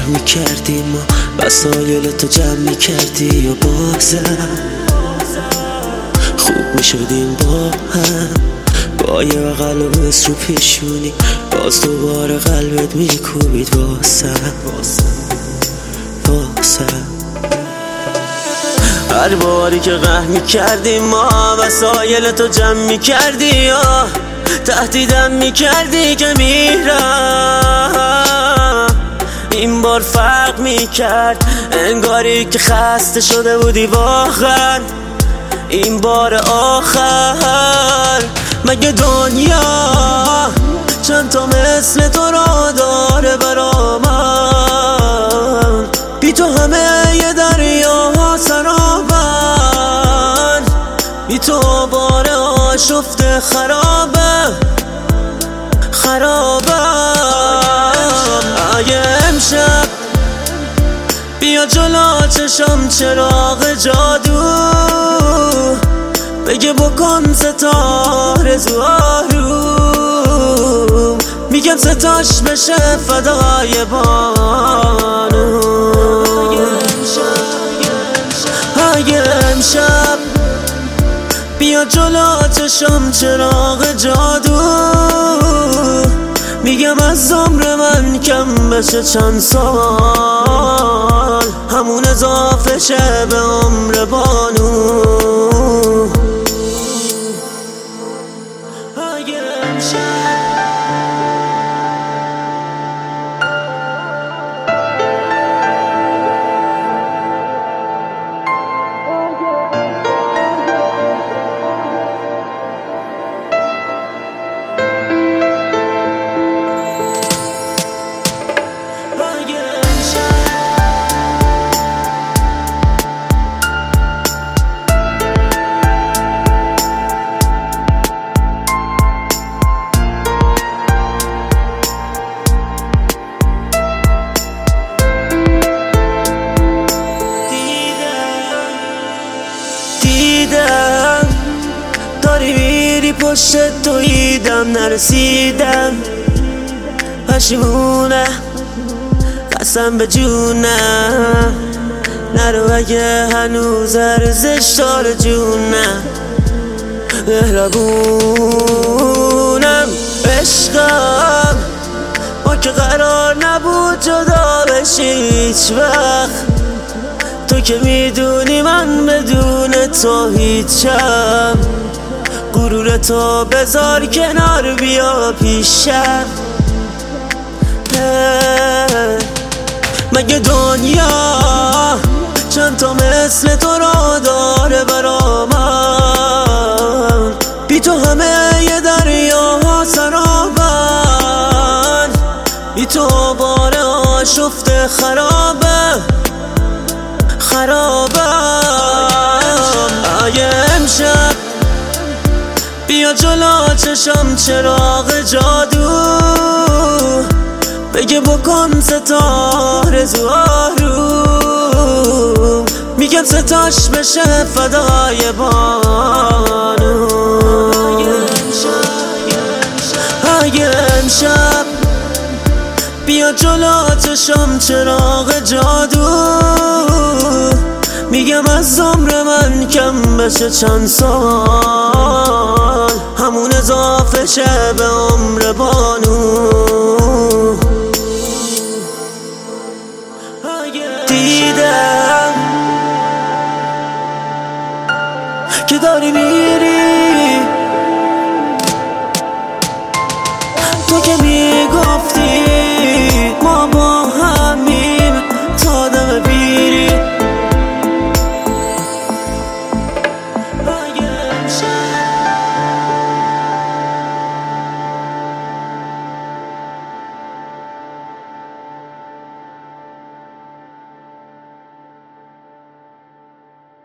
میکردیم ما وسایل تو جمع میکردی و بازم خوب میشدیم با هم، با یه بغل و بس رو پیشونی باز دوباره قلبت میکوبید واسم. هر باری که قهر میکردیم ما وسایل تو جمع میکردی یا تهدیدم میکردی که میرم. این بار فرق میکرد، انگاری که خسته شده بودی واقعا. این بار آخر مگه دنیا چند تا مثل تو را داره برا من؟ بی تو همه یه دریا سرابن، بی تو بار آشفته خرابم. اگه امشب بیا جلو چشم چراغ جادو بگه بکن ستاره زوارو، میگم ستاش بشه فدای بانو. اگه امشب بیا جلو چشم چراغ جادو میگم از عمر من کم بشه چند سال، همون اضافه شه به عمر بانو. اگه امشب داری میری پشت تویدم نرسیدم، پشیمونه قسم به جونم نرو اگه هنوز ارزش داره جونم. مهربونم عشقم ما که قرار نبود جدا بشی هیچ وقت، تو که میدونی من بدون تو هیچم. غرور تو بذار کنار بیا پیشم. مگه دنیا چند تا مثل تو را داره برا من؟ بی تو همه یه دریا سرابن، بی تو بار آشفته خرابم. اگه امشب بیا جلو چشم چراغ جادو بگه بکن ستاره زوارو، میگم ستاش بشه فدای بانو. اگه امشب بیا جلو چشم چراغ جادو میگم از عمر من کم بشه چند سال، همون اضافه شه به عمر بانو. دیدم که داری میری